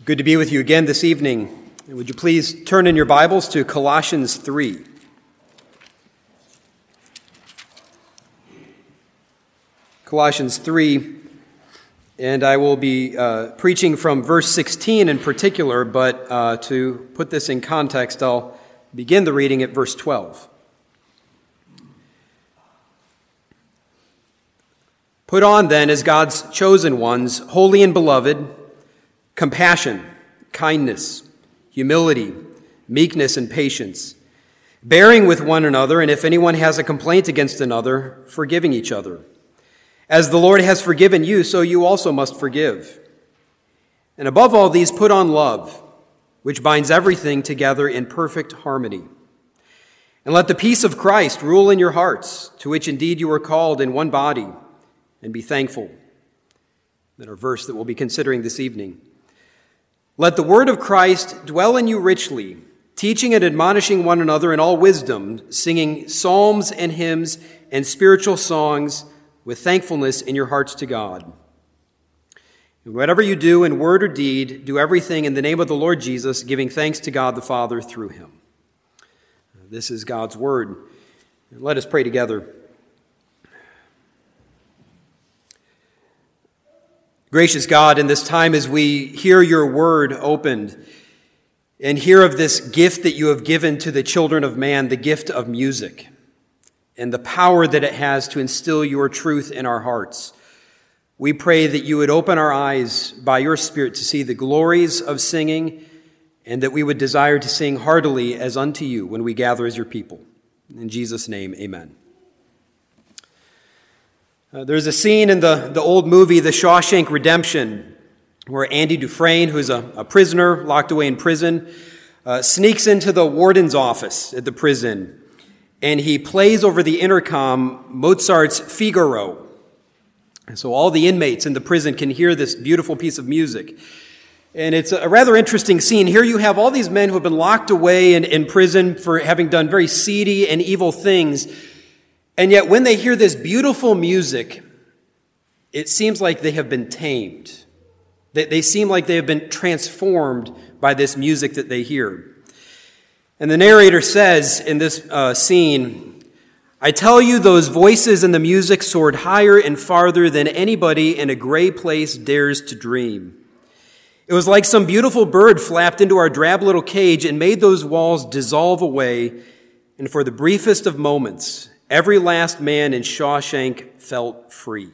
Good to be with you again this evening. Would you please turn in your Bibles to Colossians 3. Colossians 3, and I will be preaching from verse 16 in particular, but to put this in context, I'll begin the reading at verse 12. Put on then as God's chosen ones, holy and beloved, compassion, kindness, humility, meekness, and patience, bearing with one another, and if anyone has a complaint against another, forgiving each other. As the Lord has forgiven you, so you also must forgive. And above all these, put on love, which binds everything together in perfect harmony. And let the peace of Christ rule in your hearts, to which indeed you are called in one body, and be thankful. Then our verse that we'll be considering this evening. Let the word of Christ dwell in you richly, teaching and admonishing one another in all wisdom, singing psalms and hymns and spiritual songs with thankfulness in your hearts to God. And whatever you do in word or deed, do everything in the name of the Lord Jesus, giving thanks to God the Father through him. This is God's word. Let us pray together. Gracious God, in this time as we hear your word opened and hear of this gift that you have given to the children of man, the gift of music, and the power that it has to instill your truth in our hearts, we pray that you would open our eyes by your Spirit to see the glories of singing, and that we would desire to sing heartily as unto you when we gather as your people. In Jesus' name, amen. There's a scene in the old movie, The Shawshank Redemption, where Andy Dufresne, who's a prisoner locked away in prison, sneaks into the warden's office at the prison, and he plays over the intercom Mozart's Figaro. And so all the inmates in the prison can hear this beautiful piece of music. And it's a rather interesting scene. Here you have all these men who have been locked away in prison for having done very seedy and evil things. And yet when they hear this beautiful music, it seems like they have been tamed. They seem like they have been transformed by this music that they hear. And the narrator says in this scene, I tell you, those voices and the music soared higher and farther than anybody in a gray place dares to dream. It was like some beautiful bird flapped into our drab little cage and made those walls dissolve away, and for the briefest of moments, every last man in Shawshank felt free.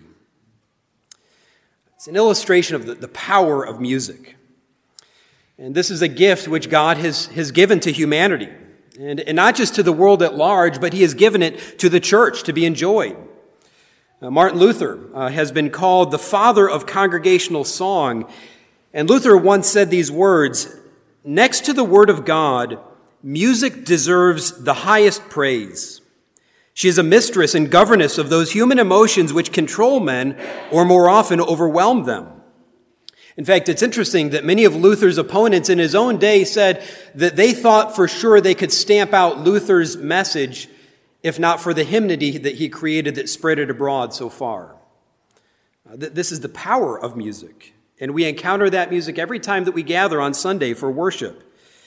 It's an illustration of the power of music. And this is a gift which God has given to humanity. And not just to the world at large, but he has given it to the church to be enjoyed. Martin Luther has been called the father of congregational song. And Luther once said these words, next to the word of God, music deserves the highest praise. She is a mistress and governess of those human emotions which control men or more often overwhelm them. In fact, it's interesting that many of Luther's opponents in his own day said that they thought for sure they could stamp out Luther's message if not for the hymnody that he created that spread it abroad so far. This is the power of music, and we encounter that music every time that we gather on Sunday for worship.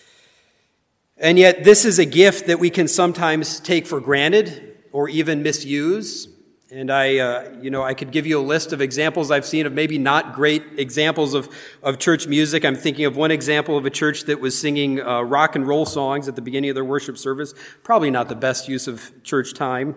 And yet this is a gift that we can sometimes take for granted or even misuse. And I could give you a list of examples I've seen of maybe not great examples of church music. I'm thinking of one example of a church that was singing rock and roll songs at the beginning of their worship service. Probably not the best use of church time.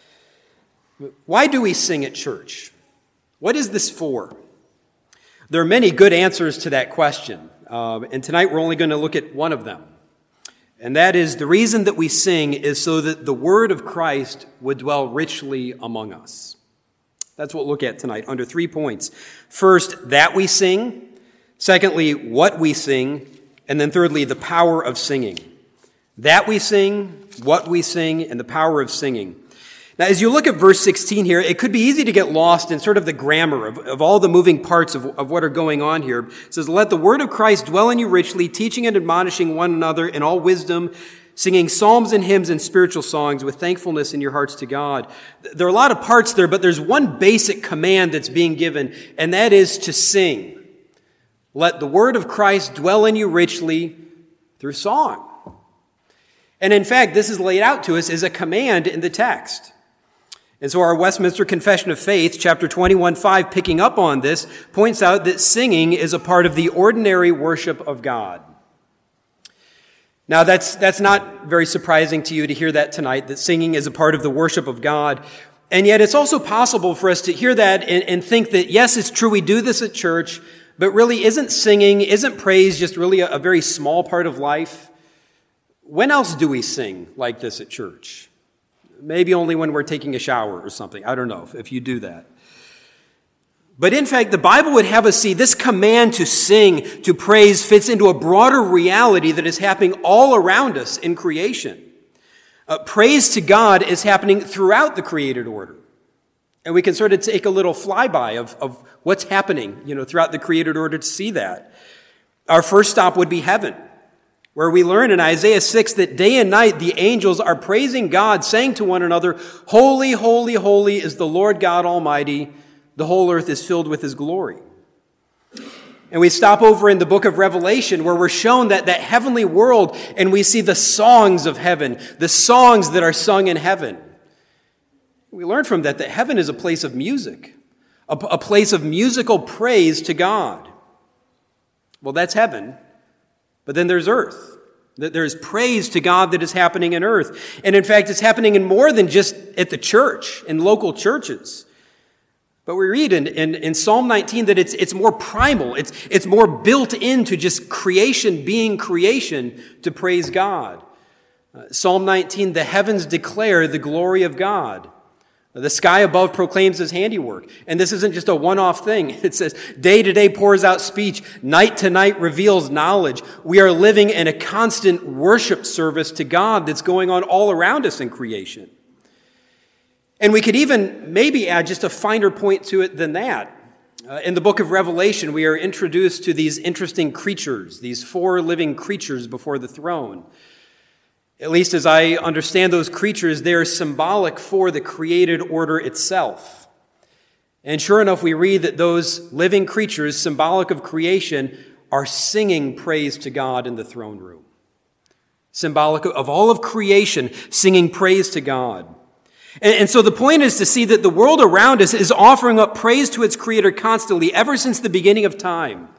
Why do we sing at church? What is this for? There are many good answers to that question. And tonight we're only going to look at one of them. And that is the reason that we sing is so that the word of Christ would dwell richly among us. That's what we'll look at tonight under 3 points. First, that we sing. Secondly, what we sing. And then thirdly, the power of singing. That we sing, what we sing, and the power of singing. Now, as you look at verse 16 here, it could be easy to get lost in sort of the grammar of all the moving parts of what are going on here. It says, let the word of Christ dwell in you richly, teaching and admonishing one another in all wisdom, singing psalms and hymns and spiritual songs with thankfulness in your hearts to God. There are a lot of parts there, but there's one basic command that's being given, and that is to sing. Let the word of Christ dwell in you richly through song. And in fact, this is laid out to us as a command in the text. And so our Westminster Confession of Faith, chapter 21:5, picking up on this, points out that singing is a part of the ordinary worship of God. Now, that's not very surprising to you to hear that tonight, that singing is a part of the worship of God. And yet it's also possible for us to hear that and think that, yes, it's true, we do this at church, but really isn't singing, isn't praise just really a very small part of life? When else do we sing like this at church? Maybe only when we're taking a shower or something. I don't know if you do that. But in fact, the Bible would have us see this command to sing, to praise, fits into a broader reality that is happening all around us in creation. Praise to God is happening throughout the created order. And we can sort of take a little flyby of what's happening, throughout the created order to see that. Our first stop would be heaven, where we learn in Isaiah 6 that day and night the angels are praising God, saying to one another, "Holy, holy, holy is the Lord God Almighty. The whole earth is filled with his glory." And we stop over in the book of Revelation, where we're shown that heavenly world, and we see the songs of heaven, the songs that are sung in heaven. We learn from that heaven is a place of music, a place of musical praise to God. Well, that's heaven. But then there's earth. There's praise to God that is happening in earth. And in fact, it's happening in more than just at the church, in local churches. But we read in Psalm 19 that it's more primal. It's more built into just creation being creation to praise God. Psalm 19, the heavens declare the glory of God. The sky above proclaims his handiwork. And this isn't just a one-off thing. It says, day to day pours out speech. Night to night reveals knowledge. We are living in a constant worship service to God that's going on all around us in creation. And we could even maybe add just a finer point to it than that. In the book of Revelation, we are introduced to these interesting creatures, these 4 living creatures before the throne. At least as I understand those creatures, they are symbolic for the created order itself. And sure enough, we read that those living creatures, symbolic of creation, are singing praise to God in the throne room. Symbolic of all of creation, singing praise to God. And so the point is to see that the world around us is offering up praise to its Creator constantly, ever since the beginning of time.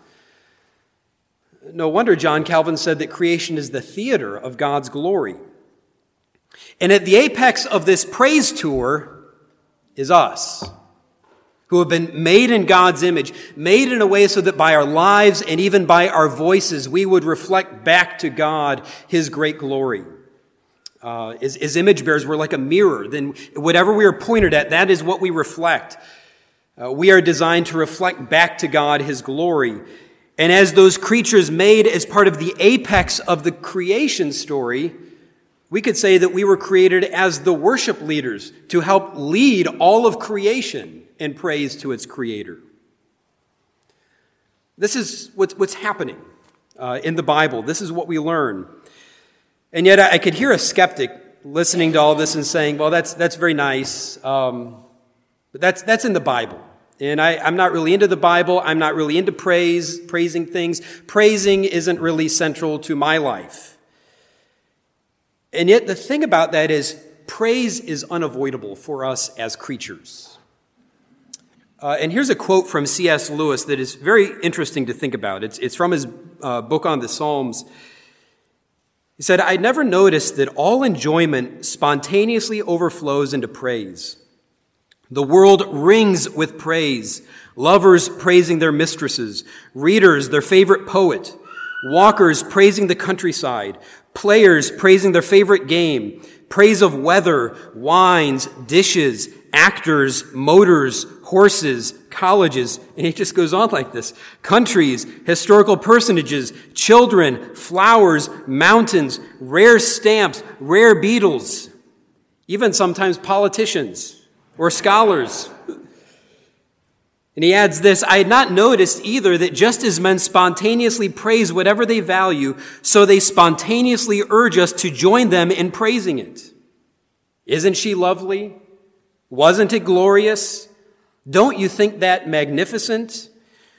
No wonder John Calvin said that creation is the theater of God's glory. And at the apex of this praise tour is us, who have been made in God's image, made in a way so that by our lives and even by our voices, we would reflect back to God his great glory. As image bearers, we're like a mirror. Then whatever we are pointed at, that is what we reflect. We are designed to reflect back to God his glory. And as those creatures made as part of the apex of the creation story, we could say that we were created as the worship leaders to help lead all of creation in praise to its Creator. This is what's happening in the Bible. This is what we learn. And yet I could hear a skeptic listening to all this and saying, well, that's very nice, but that's in the Bible. And I'm not really into the Bible. I'm not really into praising things. Praising isn't really central to my life. And yet the thing about that is praise is unavoidable for us as creatures. And here's a quote from C.S. Lewis that is very interesting to think about. It's from his book on the Psalms. He said, "I never noticed that all enjoyment spontaneously overflows into praise. The world rings with praise, lovers praising their mistresses, readers their favorite poet, walkers praising the countryside, players praising their favorite game, praise of weather, wines, dishes, actors, motors, horses, colleges," and it just goes on like this, "countries, historical personages, children, flowers, mountains, rare stamps, rare beetles, even sometimes politicians or scholars." And he adds this, "I had not noticed either that just as men spontaneously praise whatever they value, so they spontaneously urge us to join them in praising it. Isn't she lovely? Wasn't it glorious? Don't you think that magnificent?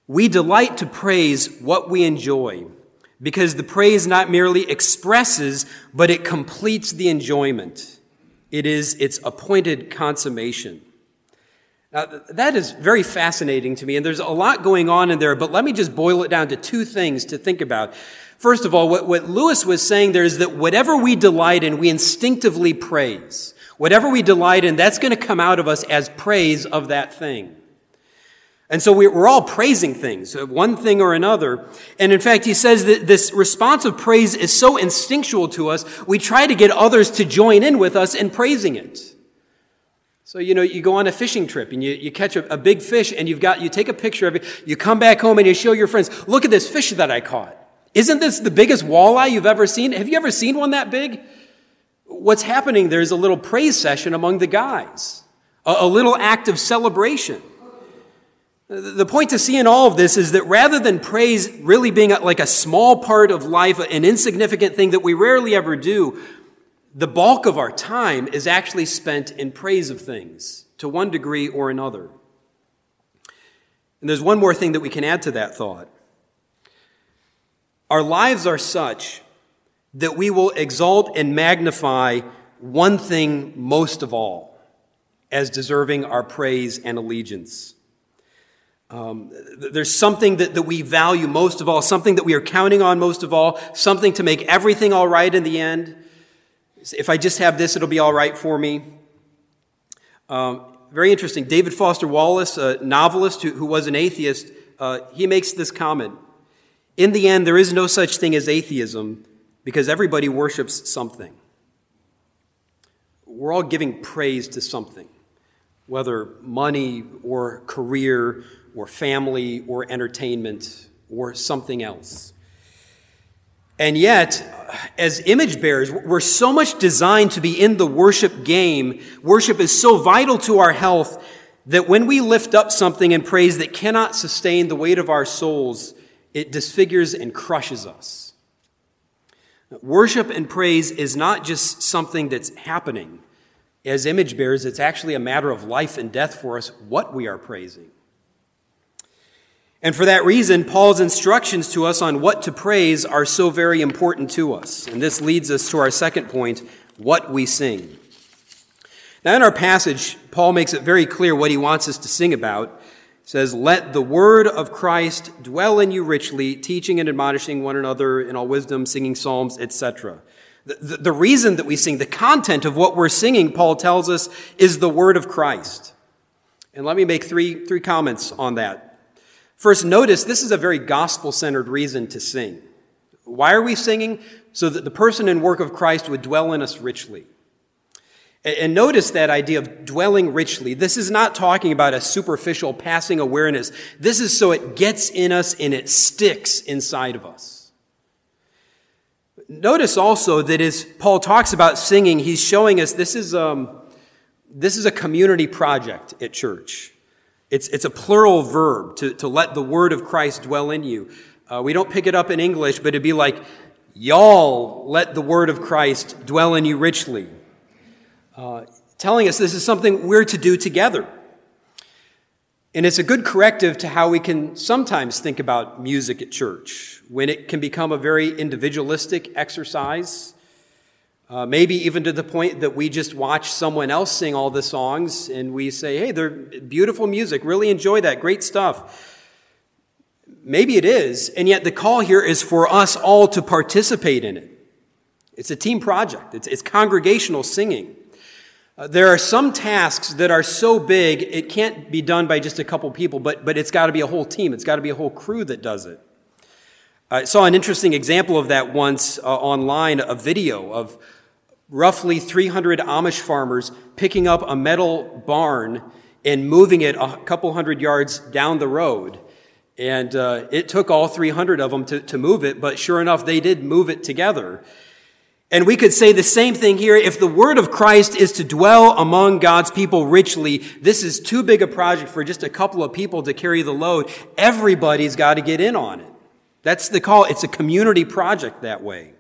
We delight to praise what we enjoy, because the praise not merely expresses, but it completes the enjoyment. It is its appointed consummation. Now, that is very fascinating to me, and there's a lot going on in there, but let me just boil it down to two things to think about. First of all, what Lewis was saying there is that whatever we delight in, we instinctively praise. Whatever we delight in, that's going to come out of us as praise of that thing. And so we're all praising things, one thing or another. And in fact, he says that this response of praise is so instinctual to us, we try to get others to join in with us in praising it. So, you go on a fishing trip and you catch a big fish and you take a picture of it. You come back home and you show your friends, look at this fish that I caught. Isn't this the biggest walleye you've ever seen? Have you ever seen one that big? What's happening there is a little praise session among the guys, a little act of celebration. The point to see in all of this is that rather than praise really being like a small part of life, an insignificant thing that we rarely ever do, the bulk of our time is actually spent in praise of things to one degree or another. And there's one more thing that we can add to that thought. Our lives are such that we will exalt and magnify one thing most of all as deserving our praise and allegiance. There's something that we value most of all, something that we are counting on most of all, something to make everything all right in the end. If I just have this, it'll be all right for me. Very interesting. David Foster Wallace, a novelist who was an atheist, he makes this comment. In the end, there is no such thing as atheism because everybody worships something. We're all giving praise to something, whether money or career or family or entertainment or something else. And yet, as image bearers, we're so much designed to be in the worship game. Worship is so vital to our health that when we lift up something in praise that cannot sustain the weight of our souls, it disfigures and crushes us. Worship and praise is not just something that's happening. As image bearers, it's actually a matter of life and death for us, what we are praising. And for that reason, Paul's instructions to us on what to praise are so very important to us. And this leads us to our second point, what we sing. Now in our passage, Paul makes it very clear what he wants us to sing about. He says, "Let the word of Christ dwell in you richly, teaching and admonishing one another in all wisdom, singing psalms, etc." The reason that we sing, the content of what we're singing, Paul tells us, is the word of Christ. And let me make three comments on that. First, notice this is a very gospel-centered reason to sing. Why are we singing? So that the person and work of Christ would dwell in us richly. And notice that idea of dwelling richly. This is not talking about a superficial passing awareness. This is so it gets in us and it sticks inside of us. Notice also that as Paul talks about singing, he's showing us this is a community project at church. It's a plural verb to let the word of Christ dwell in you. We don't pick it up in English, but it'd be like, y'all let the word of Christ dwell in you richly. Telling us this is something we're to do together. And it's a good corrective to how we can sometimes think about music at church, when it can become a very individualistic exercise. Maybe even to the point that we just watch someone else sing all the songs and we say, hey, they're beautiful music, really enjoy that, great stuff. Maybe it is, and yet the call here is for us all to participate in it. It's a team project. It's congregational singing. There are some tasks that are so big, it can't be done by just a couple people, but it's got to be a whole team. It's got to be a whole crew that does it. I saw an interesting example of that once online, a video of roughly 300 Amish farmers picking up a metal barn and moving it a couple hundred yards down the road. And it took all 300 of them to move it, but sure enough, they did move it together. And we could say the same thing here. If the word of Christ is to dwell among God's people richly, this is too big a project for just a couple of people to carry the load. Everybody's got to get in on it. That's the call. It's a community project that way.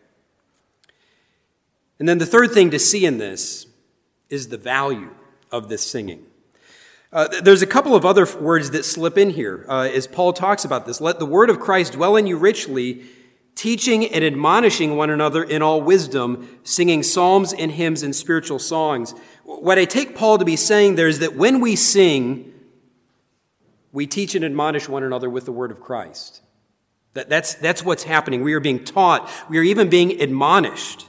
And then the third thing to see in this is the value of this singing. There's a couple of other words that slip in here as Paul talks about this. Let the word of Christ dwell in you richly, teaching and admonishing one another in all wisdom, singing psalms and hymns and spiritual songs. What I take Paul to be saying there is that when we sing, we teach and admonish one another with the word of Christ. That's what's happening. We are being taught. We are even being admonished.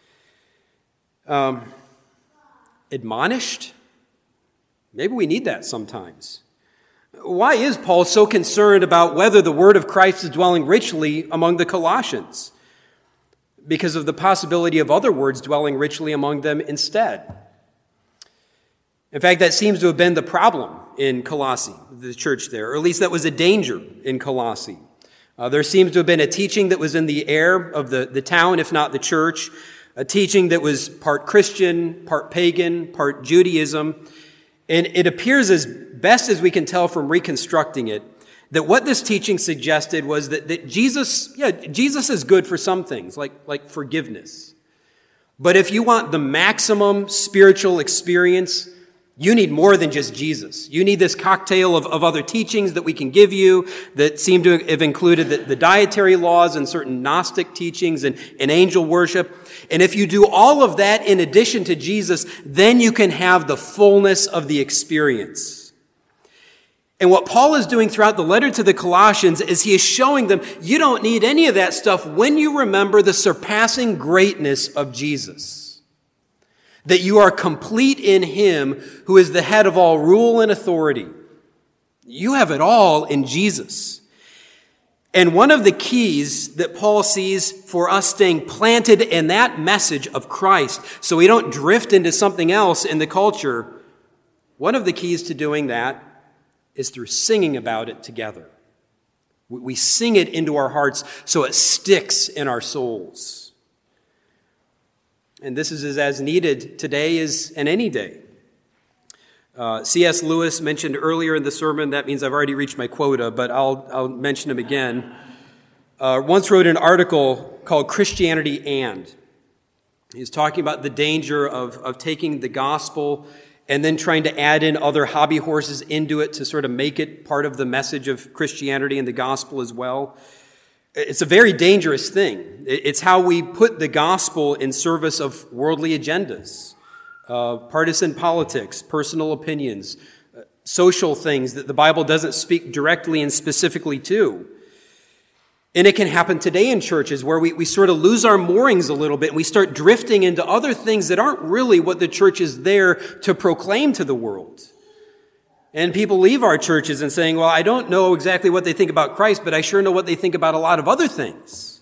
Admonished? Maybe we need that sometimes. Why is Paul so concerned about whether the word of Christ is dwelling richly among the Colossians? Because of the possibility of other words dwelling richly among them instead. In fact, that seems to have been the problem in Colossae, the church there, or at least that was a danger in Colossae. There seems to have been a teaching that was in the air of the town, if not the church, a teaching that was part Christian, part pagan, part Judaism. And it appears, as best as we can tell from reconstructing it, that what this teaching suggested was that Jesus is good for some things, like forgiveness. But if you want the maximum spiritual experience, you need more than just Jesus. You need this cocktail of other teachings that we can give you that seem to have included the dietary laws and certain Gnostic teachings and angel worship. And if you do all of that in addition to Jesus, then you can have the fullness of the experience. And what Paul is doing throughout the letter to the Colossians is he is showing them you don't need any of that stuff when you remember the surpassing greatness of Jesus. That you are complete in him who is the head of all rule and authority. You have it all in Jesus. And one of the keys that Paul sees for us staying planted in that message of Christ, so we don't drift into something else in the culture, one of the keys to doing that is through singing about it together. We sing it into our hearts so it sticks in our souls. And this is as needed today as in any day. C.S. Lewis mentioned earlier in the sermon, that means I've already reached my quota, but I'll mention him again. Once wrote an article called Christianity And. He's talking about the danger of taking the gospel and then trying to add in other hobby horses into it to sort of make it part of the message of Christianity and the gospel as well. It's a very dangerous thing. It's how we put the gospel in service of worldly agendas, partisan politics, personal opinions, social things that the Bible doesn't speak directly and specifically to. And it can happen today in churches where we sort of lose our moorings a little bit and we start drifting into other things that aren't really what the church is there to proclaim to the world. And people leave our churches and saying, well, I don't know exactly what they think about Christ, but I sure know what they think about a lot of other things.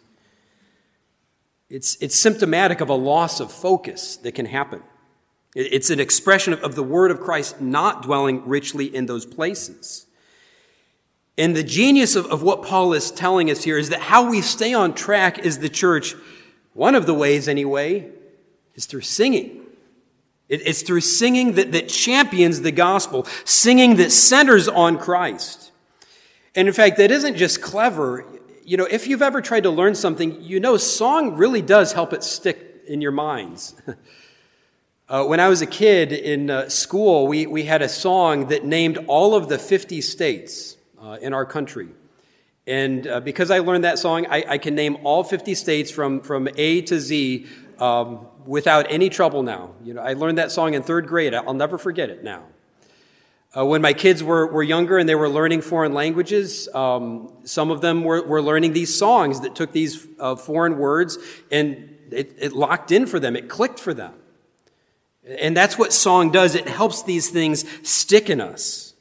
It's symptomatic of a loss of focus that can happen. It's an expression of the word of Christ not dwelling richly in those places. And the genius of what Paul is telling us here is that how we stay on track as the church, one of the ways anyway, is through singing. It's through singing that champions the gospel, singing that centers on Christ. And in fact, that isn't just clever. You know, if you've ever tried to learn something, you know song really does help it stick in your minds. When I was a kid in school, we had a song that named all of the 50 states in our country. And because I learned that song, I can name all 50 states from A to Z without any trouble now. You know, I learned that song in third grade. I'll never forget it now. When my kids were younger and they were learning foreign languages, some of them were learning these songs that took these foreign words and it locked in for them. It clicked for them. And that's what song does. It helps these things stick in us.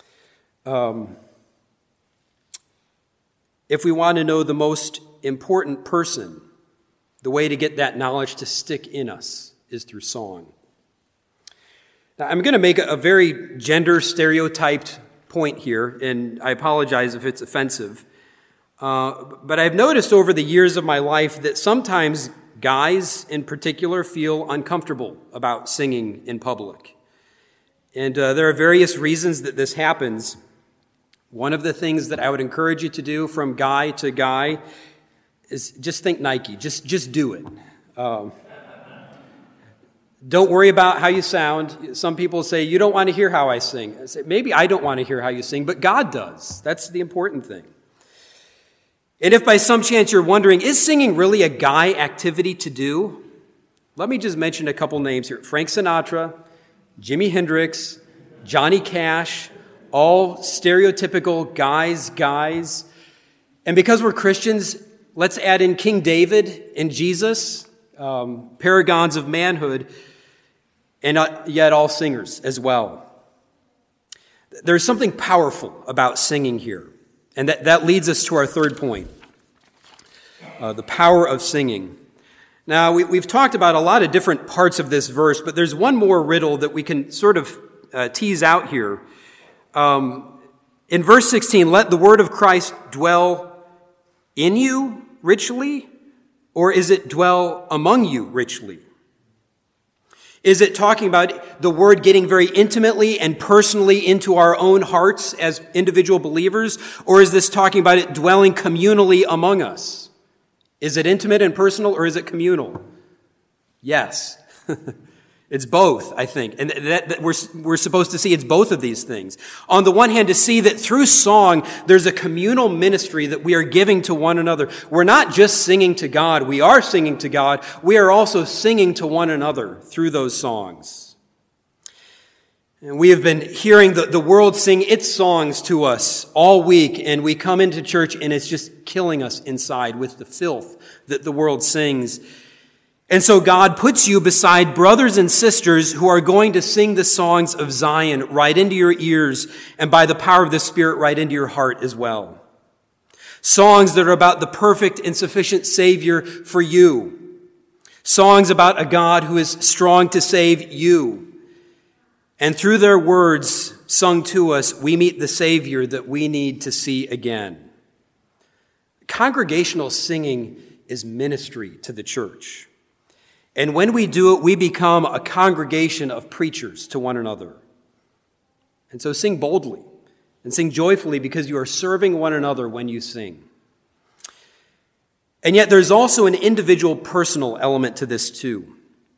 If we want to know the most important person, the way to get that knowledge to stick in us is through song. Now, I'm going to make a very gender stereotyped point here, and I apologize if it's offensive. But I've noticed over the years of my life that sometimes guys in particular feel uncomfortable about singing in public. And there are various reasons that this happens. One of the things that I would encourage you to do from guy to guy is just think Nike. Just do it. Don't worry about how you sound. Some people say, you don't want to hear how I sing. I say, maybe I don't want to hear how you sing, but God does. That's the important thing. And if by some chance you're wondering, is singing really a guy activity to do? Let me just mention a couple names here. Frank Sinatra, Jimi Hendrix, Johnny Cash, all stereotypical guys. And because we're Christians, let's add in King David and Jesus, paragons of manhood, and yet all singers as well. There's something powerful about singing here. And that leads us to our third point, the power of singing. Now, we've talked about a lot of different parts of this verse, but there's one more riddle that we can sort of tease out here. In verse 16, let the word of Christ dwell in you richly, or is it dwell among you richly? Is it talking about the word getting very intimately and personally into our own hearts as individual believers? Or is this talking about it dwelling communally among us? Is it intimate and personal, or is it communal? Yes. It's both, I think. And that we're supposed to see it's both of these things. On the one hand, to see that through song, there's a communal ministry that we are giving to one another. We're not just singing to God. We are singing to God. We are also singing to one another through those songs. And we have been hearing the world sing its songs to us all week, and we come into church and it's just killing us inside with the filth that the world sings. And so God puts you beside brothers and sisters who are going to sing the songs of Zion right into your ears, and by the power of the Spirit right into your heart as well. Songs that are about the perfect and sufficient Savior for you. Songs about a God who is strong to save you. And through their words sung to us, we meet the Savior that we need to see again. Congregational singing is ministry to the church. And when we do it, we become a congregation of preachers to one another. And so sing boldly and sing joyfully, because you are serving one another when you sing. And yet there's also an individual personal element to this too.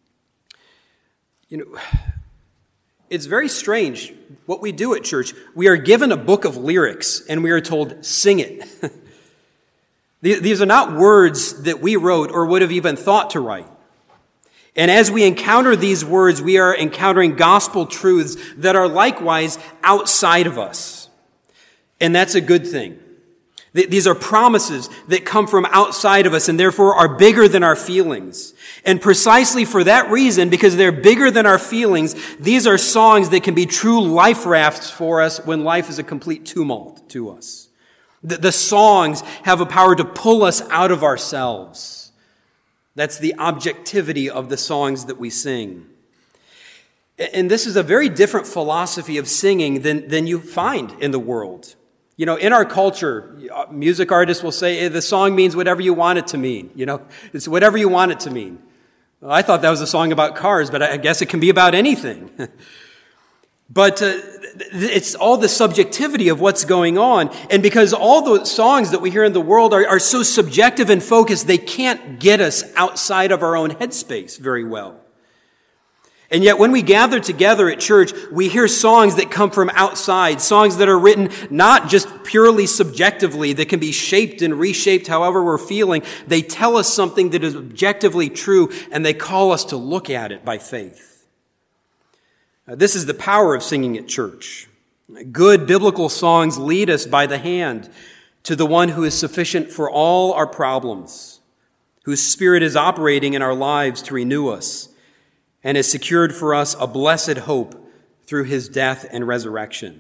It's very strange what we do at church. We are given a book of lyrics and we are told, sing it. These are not words that we wrote or would have even thought to write. And as we encounter these words, we are encountering gospel truths that are likewise outside of us. And that's a good thing. These are promises that come from outside of us and therefore are bigger than our feelings. And precisely for that reason, because they're bigger than our feelings, these are songs that can be true life rafts for us when life is a complete tumult to us. The songs have a power to pull us out of ourselves. That's the objectivity of the songs that we sing. And this is a very different philosophy of singing than you find in the world. In our culture, music artists will say, hey, the song means whatever you want it to mean. It's whatever you want it to mean. Well, I thought that was a song about cars, but I guess it can be about anything. But it's all the subjectivity of what's going on. And because all the songs that we hear in the world are so subjective and focused, they can't get us outside of our own headspace very well. And yet when we gather together at church, we hear songs that come from outside, songs that are written not just purely subjectively, that can be shaped and reshaped however we're feeling. They tell us something that is objectively true, and they call us to look at it by faith. This is the power of singing at church. Good biblical songs lead us by the hand to the one who is sufficient for all our problems, whose Spirit is operating in our lives to renew us, and has secured for us a blessed hope through his death and resurrection.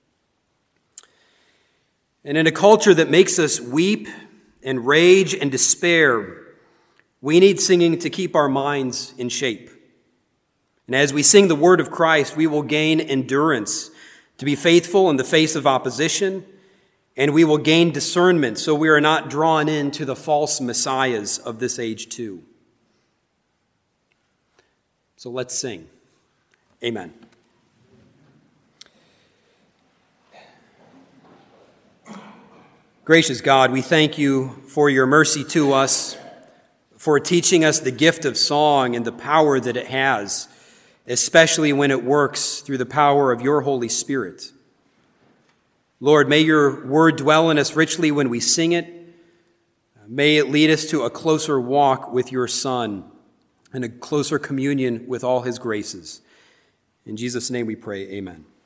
And in a culture that makes us weep and rage and despair, we need singing to keep our minds in shape. And as we sing the word of Christ, we will gain endurance to be faithful in the face of opposition, and we will gain discernment so we are not drawn into the false messiahs of this age too. So let's sing. Amen. Gracious God, we thank you for your mercy to us, for teaching us the gift of song and the power that it has especially when it works through the power of your Holy Spirit. Lord, may your word dwell in us richly when we sing it. May it lead us to a closer walk with your Son and a closer communion with all his graces. In Jesus' name we pray, amen.